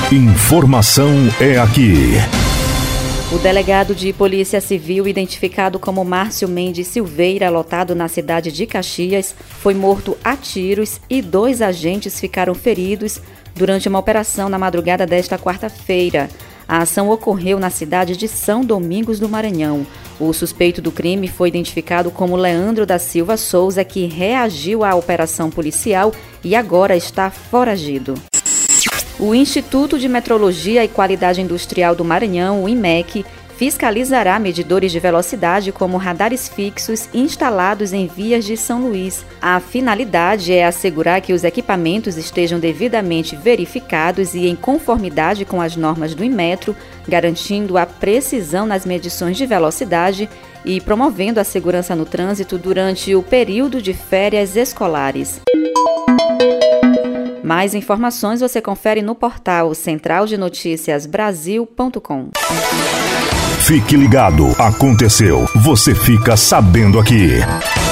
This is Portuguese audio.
Informação é aqui. O delegado de Polícia Civil, identificado como Márcio Mendes Silveira, lotado na cidade de Caxias, foi morto a tiros e 2 agentes ficaram feridos durante uma operação na madrugada desta quarta-feira. A ação ocorreu na cidade de São Domingos do Maranhão. O suspeito do crime foi identificado como Leandro da Silva Souza, que reagiu à operação policial e agora está foragido. O Instituto de Metrologia e Qualidade Industrial do Maranhão, o IMEC, fiscalizará medidores de velocidade como radares fixos instalados em vias de São Luís. A finalidade é assegurar que os equipamentos estejam devidamente verificados e em conformidade com as normas do Inmetro, garantindo a precisão nas medições de velocidade e promovendo a segurança no trânsito durante o período de férias escolares. Mais informações você confere no portal centraldenoticiasbrasil.com. Fique ligado, aconteceu, você fica sabendo aqui.